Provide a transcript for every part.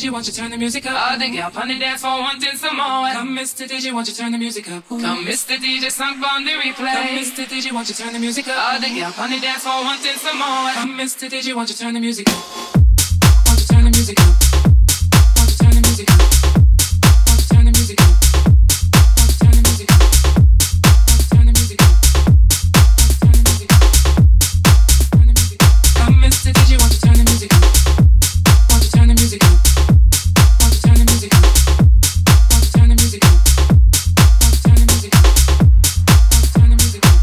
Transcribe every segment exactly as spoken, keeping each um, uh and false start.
J, won't you turn the music up? All the girls on the dance floor wanting some more. Come, Mister D J, won't you turn the music up? Come, Mister D J, song on the replay. Come, Mister D J, won't you turn the music up? All the girls on the dance floor wanting some more. Come, Mister D J, won't you turn the music up? Won't you turn the music up? Won't you turn the music up? Won't you turn the music up? Won't you turn the music up? Won't you turn the music up? Won't you turn the music up? Turn the music up. Come, Mister D J, won't you turn the music up? Won't you turn the music up? Won't you turn the music up? Won't you turn the music up? Won't you turn the music up? Won't you turn the music up?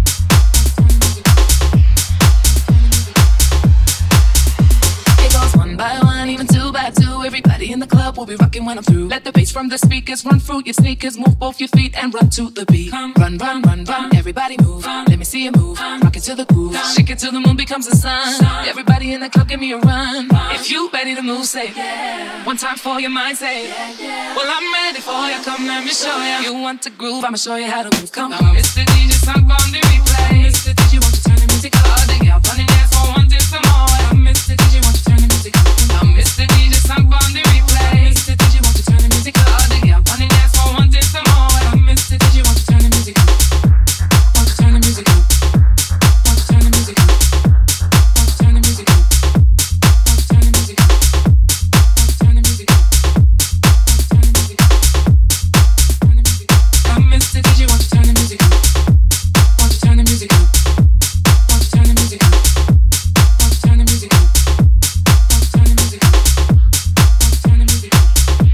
It goes one by one, even two by two. Everybody in the club will be rocking when I'm through. Let the bass from the speakers run through your sneakers. Move both your feet and run to the beat. Come, run, run, run, run. Everybody move. Let me see you move. Rock it to the groove. Shake it till the moon becomes the sun. Everybody in the club, give me a run. If you ready to move, say yeah. One time for your mind, say yeah, yeah. Well, I'm ready for you. Come, let me show you. You want to groove? I'ma show you how to move. Come, come. Mister D J, song on the replay. Mister D J, won't you turn the music up? All the girls on the dance floor wanting some more. Come, Mister D J, won't you turn the music up? Come, Mister D J, song on the replay. Mister D J, won't you turn the music up? All the girls on the dance floor wanting some more. Come, Mister D J, won't you turn the music up? Won't you turn the music up? Won't you turn the music up? Won't you turn the music up? Won't you turn the music up? Won't you turn the music up? Won't you turn the music up? Turn the music up. Come, Mister D J, won't you turn the music up? Won't you turn the music up? Won't you turn the music up? Won't you turn the music up? Won't you turn the music up? Won't you turn the music up?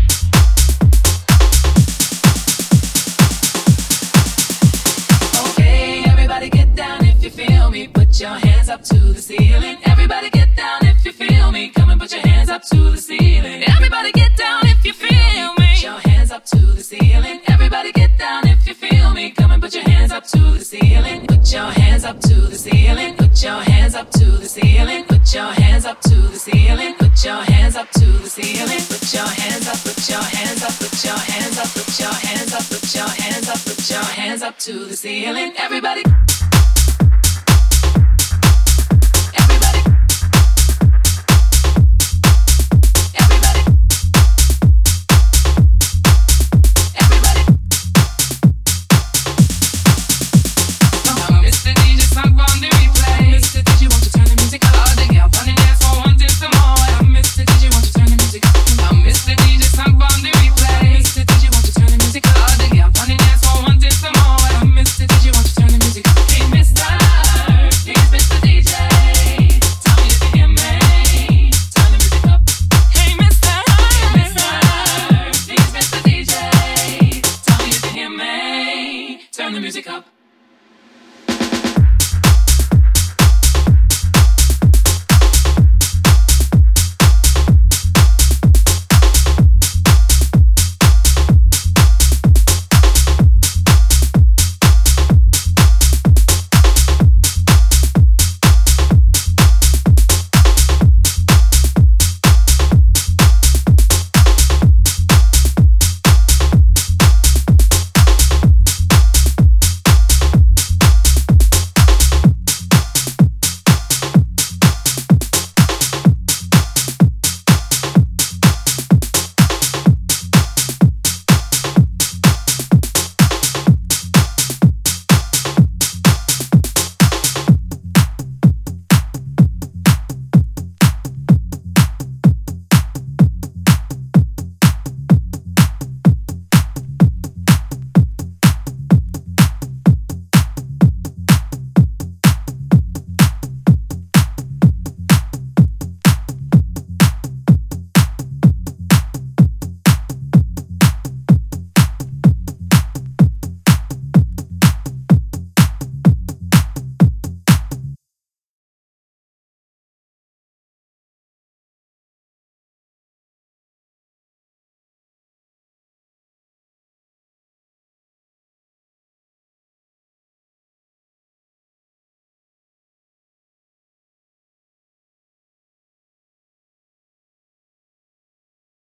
Okay, everybody get down if you feel me. Put your hands up to the ceiling. Everybody get down if you feel me. Come and put your hands up to the ceiling. Everybody get down if you feel me. Put your hands up to the ceiling. Everybody get down if you feel me. Come and put your hands up to the ceiling. Put your hands up to the ceiling. Put your hands up to the ceiling. Put your hands up to the ceiling. Put your hands up to the ceiling. Put your hands up. Put your hands up. Put your hands up. Put your hands up. Put your hands up. Put your hands up to the ceiling. Everybody. Everybody. Everybody. Everybody. Come, Mister D J, song on the replay. Mister D J, won't you turn the music up? All the girls on the dance floor wanting some more. Come, Mister D J, won't you turn the music up? Come, Mister D J, song on the replay. Mister D J, won't you turn the music up? All the girls on the dance floor wanting some more. Come, Mister D J, won't you turn the music up? Hey, Mister, please, Mister D J, tell me if you hear me. Turn the music up. Hey, Mister, hey, Mister, please, Mister D J, tell me if you hear me. Turn the music up.